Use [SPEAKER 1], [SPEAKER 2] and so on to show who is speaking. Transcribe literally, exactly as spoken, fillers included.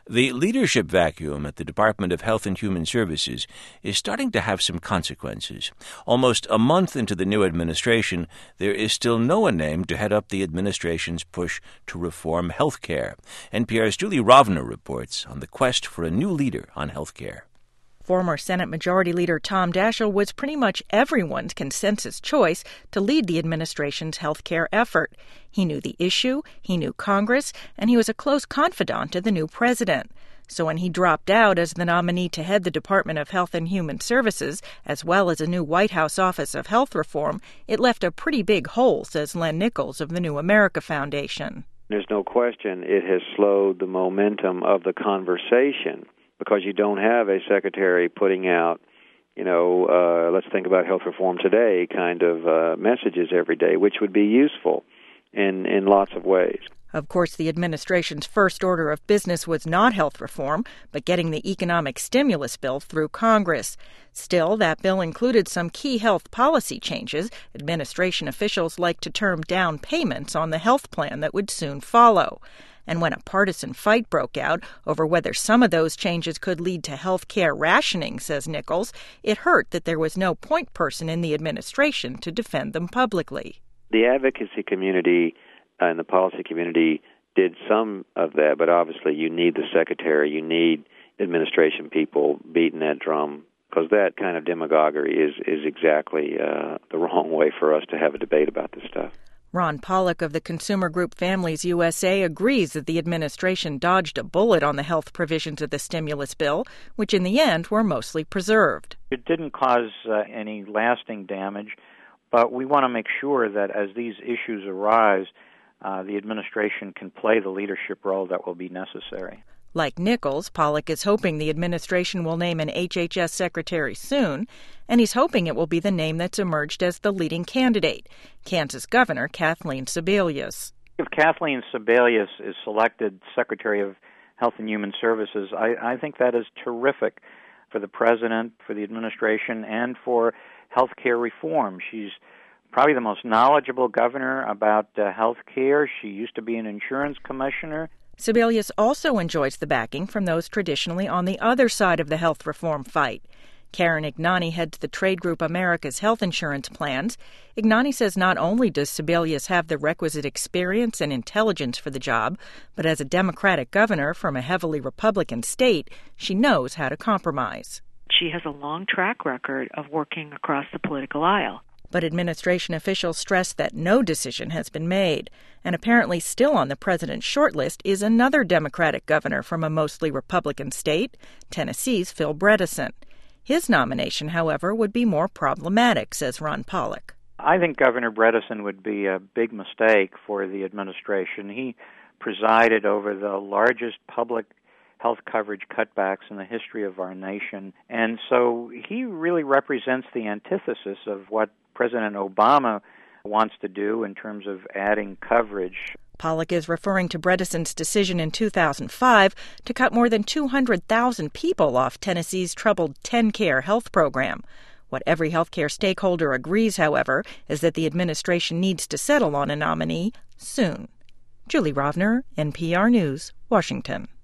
[SPEAKER 1] The leadership vacuum at the Department of Health and Human Services is starting to have some consequences. Almost a month into the new administration, there is still no one named to head up the administration's push to reform health care. N P R's Julie Rovner reports on the quest for a new leader on health care.
[SPEAKER 2] Former Senate Majority Leader Tom Daschle was pretty much everyone's consensus choice to lead the administration's health care effort. He knew the issue, he knew Congress, and he was a close confidant of the new president. So when he dropped out as the nominee to head the Department of Health and Human Services, as well as a new White House Office of Health Reform, it left a pretty big hole, says Len Nichols of the New America Foundation.
[SPEAKER 3] There's no question it has slowed the momentum of the conversation, because you don't have a secretary putting out, you know, uh, let's think about health reform today kind of uh, messages every day, which would be useful in, in lots of ways.
[SPEAKER 2] Of course, the administration's first order of business was not health reform, but getting the economic stimulus bill through Congress. Still, that bill included some key health policy changes administration officials like to term down payments on the health plan that would soon follow. And when a partisan fight broke out over whether some of those changes could lead to health care rationing, says Nichols, it hurt that there was no point person in the administration to defend them publicly.
[SPEAKER 3] The advocacy community and the policy community did some of that, but obviously you need the secretary, you need administration people beating that drum, because that kind of demagoguery is, is exactly uh, the wrong way for us to have a debate about this stuff.
[SPEAKER 2] Ron Pollock of the consumer group Families U S A agrees that the administration dodged a bullet on the health provisions of the stimulus bill, which in the end were mostly preserved.
[SPEAKER 4] It didn't cause uh, any lasting damage, but we want to make sure that as these issues arise, uh, the administration can play the leadership role that will be necessary.
[SPEAKER 2] Like Nichols, Pollock is hoping the administration will name an H H S secretary soon, and he's hoping it will be the name that's emerged as the leading candidate, Kansas Governor Kathleen Sebelius.
[SPEAKER 4] If Kathleen Sebelius is selected Secretary of Health and Human Services, I, I think that is terrific for the president, for the administration, and for health care reform. She's probably the most knowledgeable governor about uh, health care. She used to be an insurance commissioner.
[SPEAKER 2] Sebelius also enjoys the backing from those traditionally on the other side of the health reform fight. Karen Ignani heads the trade group America's Health Insurance Plans. Ignani says not only does Sebelius have the requisite experience and intelligence for the job, but as a Democratic governor from a heavily Republican state, she knows how to compromise.
[SPEAKER 5] She has a long track record of working across the political aisle.
[SPEAKER 2] But administration officials stress that no decision has been made. And apparently still on the president's shortlist is another Democratic governor from a mostly Republican state, Tennessee's Phil Bredesen. His nomination, however, would be more problematic, says Ron Pollock.
[SPEAKER 4] I think Governor Bredesen would be a big mistake for the administration. He presided over the largest public health coverage cutbacks in the history of our nation. And so he really represents the antithesis of what President Obama wants to do in terms of adding coverage.
[SPEAKER 2] Pollock is referring to Bredesen's decision in two thousand five to cut more than two hundred thousand people off Tennessee's troubled TennCare health program. What every healthcare stakeholder agrees, however, is that the administration needs to settle on a nominee soon. Julie Rovner, N P R News, Washington.